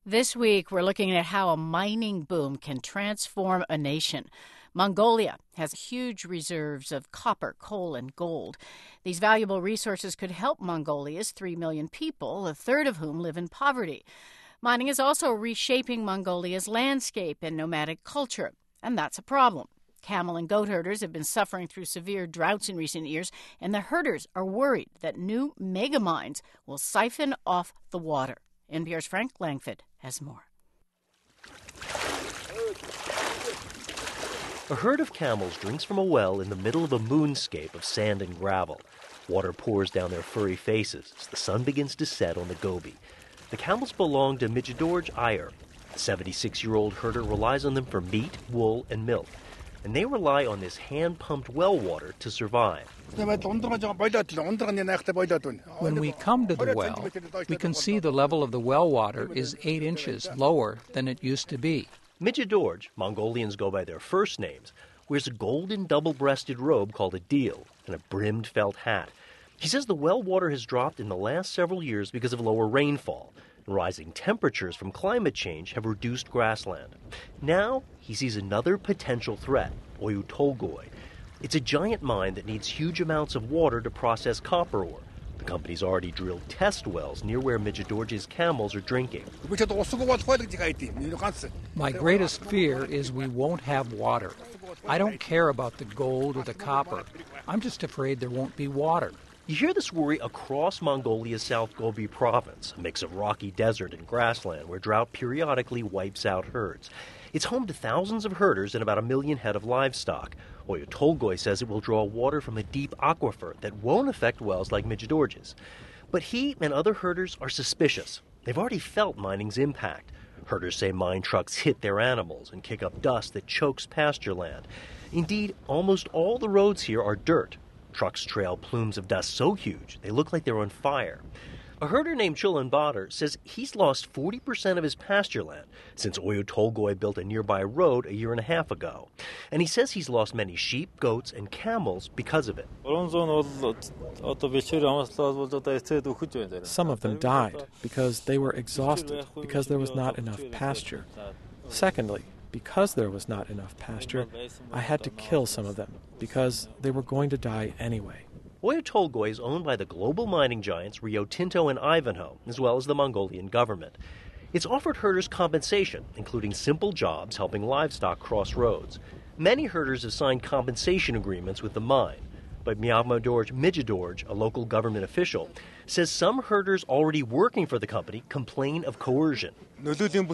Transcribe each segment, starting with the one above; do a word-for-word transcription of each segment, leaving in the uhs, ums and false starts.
This week, we're looking at how a mining boom can transform a nation. Mongolia has huge reserves of copper, coal, and gold. These valuable resources could help Mongolia's three million people, a third of whom live in poverty. Mining is also reshaping Mongolia's landscape and nomadic culture, and that's a problem. Camel and goat herders have been suffering through severe droughts in recent years, and the herders are worried that new mega mines will siphon off the water. N P R's Frank Langford has more. A herd of camels drinks from a well in the middle of a moonscape of sand and gravel. Water pours down their furry faces as the sun begins to set on the Gobi. The camels belong to Mijidorj Iyer. The seventy-six-year-old herder relies on them for meat, wool, and milk. And they rely on this hand-pumped well water to survive. When we come to the well, we can see the level of the well water is eight inches lower than it used to be. Mijidorj, Mongolians go by their first names, wears a golden double-breasted robe called a deal and a brimmed felt hat. He says the well water has dropped in the last several years because of lower rainfall. Rising temperatures from climate change have reduced grassland. Now he sees another potential threat, Oyu Tolgoi. It's a giant mine that needs huge amounts of water to process copper ore. The company's already drilled test wells near where Mijidorj's camels are drinking. My greatest fear is we won't have water. I don't care about the gold or the copper. I'm just afraid there won't be water. You hear this worry across Mongolia's South Gobi province, a mix of rocky desert and grassland where drought periodically wipes out herds. It's home to thousands of herders and about a million head of livestock. Oyu Tolgoi says it will draw water from a deep aquifer that won't affect wells like Mijidorj's. But he and other herders are suspicious. They've already felt mining's impact. Herders say mine trucks hit their animals and kick up dust that chokes pasture land. Indeed, almost all the roads here are dirt. Trucks trail plumes of dust so huge they look like they're on fire. A herder named Chulan Badr says he's lost forty percent of his pasture land since Oyu Tolgoi built a nearby road a year and a half ago. And he says he's lost many sheep, goats, and camels because of it. Some of them died because they were exhausted, because there was not enough pasture. Secondly, because there was not enough pasture, I had to kill some of them because they were going to die anyway. Oyu Tolgoi is owned by the global mining giants Rio Tinto and Ivanhoe, as well as the Mongolian government. It's offered herders compensation, including simple jobs helping livestock cross roads. Many herders have signed compensation agreements with the mine. But Mijidorj Mijidorj, a local government official, says some herders already working for the company complain of coercion. Oyu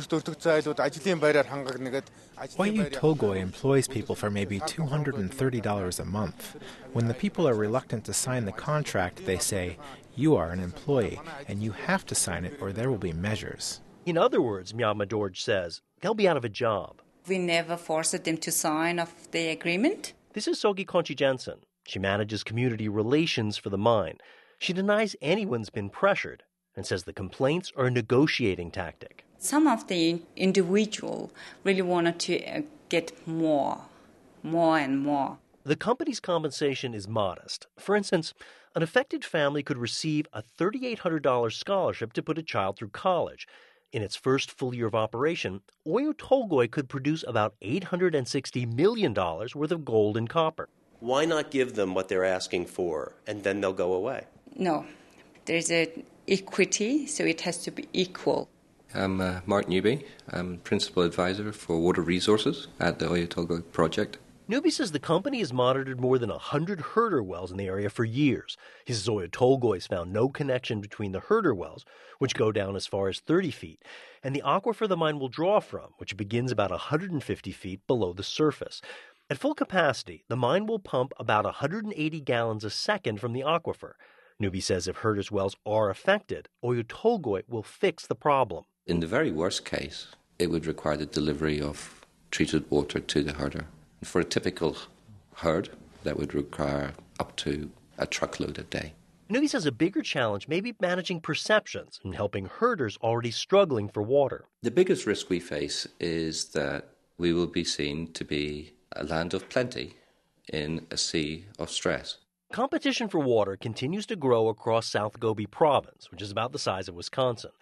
Tolgoi employs people for maybe two hundred thirty dollars a month. When the people are reluctant to sign the contract, they say, "You are an employee, and you have to sign it or there will be measures." In other words, Mijidorj says, they'll be out of a job. We never forced them to sign off the agreement. This is Sogi Conchi Jensen. She manages community relations for the mine. She denies anyone's been pressured and says the complaints are a negotiating tactic. Some of the individual really wanted to uh, get more, more and more. The company's compensation is modest. For instance, an affected family could receive a three thousand eight hundred dollars scholarship to put a child through college. In its first full year of operation, Oyu Tolgoi could produce about eight hundred sixty million dollars worth of gold and copper. Why not give them what they're asking for, and then they'll go away? No. There's an equity, so it has to be equal. I'm uh, Mark Newby. I'm Principal Advisor for Water Resources at the Oyu Tolgoi project. Newby says the company has monitored more than one hundred herder wells in the area for years. He says Oyu Tolgoi has found no connection between the herder wells, which go down as far as thirty feet, and the aquifer the mine will draw from, which begins about one hundred fifty feet below the surface. At full capacity, the mine will pump about one hundred eighty gallons a second from the aquifer. Newby says if herders' wells are affected, Oyu Tolgoi will fix the problem. In the very worst case, it would require the delivery of treated water to the herder. For a typical herd, that would require up to a truckload a day. Newby says a bigger challenge may be managing perceptions and helping herders already struggling for water. The biggest risk we face is that we will be seen to be a land of plenty in a sea of stress. Competition for water continues to grow across South Gobi province, which is about the size of Wisconsin.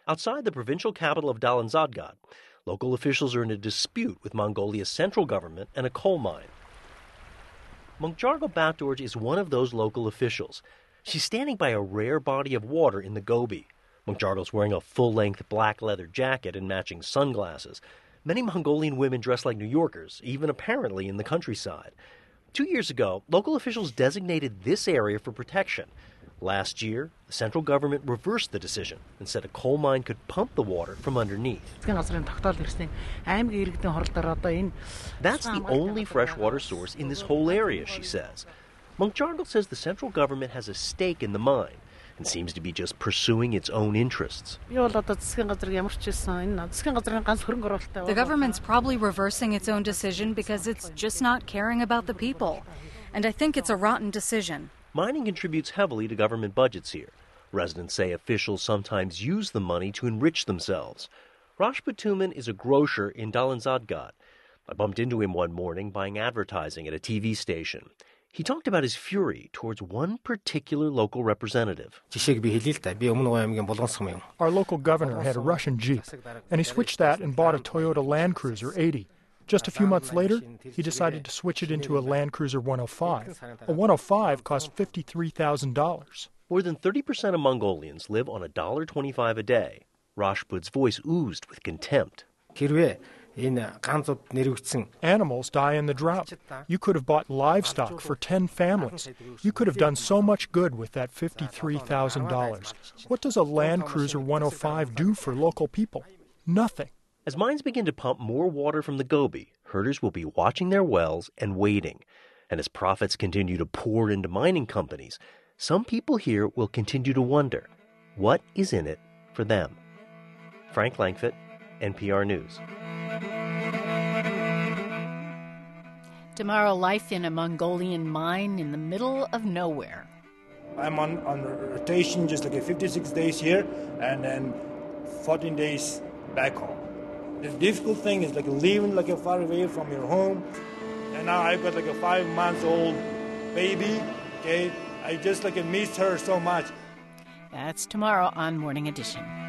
Outside the provincial capital of Dalanzadgad, local officials are in a dispute with Mongolia's central government and a coal mine. Mungjargal Batdorj is one of those local officials. She's standing by a rare body of water in the Gobi. Mungjargal's wearing a full-length black leather jacket and matching sunglasses. Many Mongolian women dress like New Yorkers, even apparently in the countryside. Two years ago, local officials designated this area for protection. Last year, the central government reversed the decision and said a coal mine could pump the water from underneath. That's the only freshwater source in this whole area, she says. Mungjargal says the central government has a stake in the mine and seems to be just pursuing its own interests. The government's probably reversing its own decision because it's just not caring about the people. And I think it's a rotten decision. Mining contributes heavily to government budgets here. Residents say officials sometimes use the money to enrich themselves. Rashput Tuman is a grocer in Dalanzadgad. I bumped into him one morning buying advertising at a T V station. He talked about his fury towards one particular local representative. Our local governor had a Russian Jeep, and he switched that and bought a Toyota Land Cruiser eighty. Just a few months later, he decided to switch it into a Land Cruiser one oh five. A one oh five cost fifty-three thousand dollars. More than thirty percent of Mongolians live on one dollar twenty-five a day. Rashput's voice oozed with contempt. Animals die in the drought. You could have bought livestock for ten families. You could have done so much good with that fifty-three thousand dollars. What does a Land Cruiser one oh five do for local people? Nothing. As mines begin to pump more water from the Gobi, herders will be watching their wells and waiting. And as profits continue to pour into mining companies, some people here will continue to wonder, what is in it for them? Frank Langfitt, N P R News. Tomorrow, life in a Mongolian mine in the middle of nowhere. I'm on, on rotation, just like a fifty-six days here, and then fourteen days back home. The difficult thing is like living like a far away from your home, and now I've got like a five months old baby. Okay, I just like miss her so much. That's tomorrow on Morning Edition.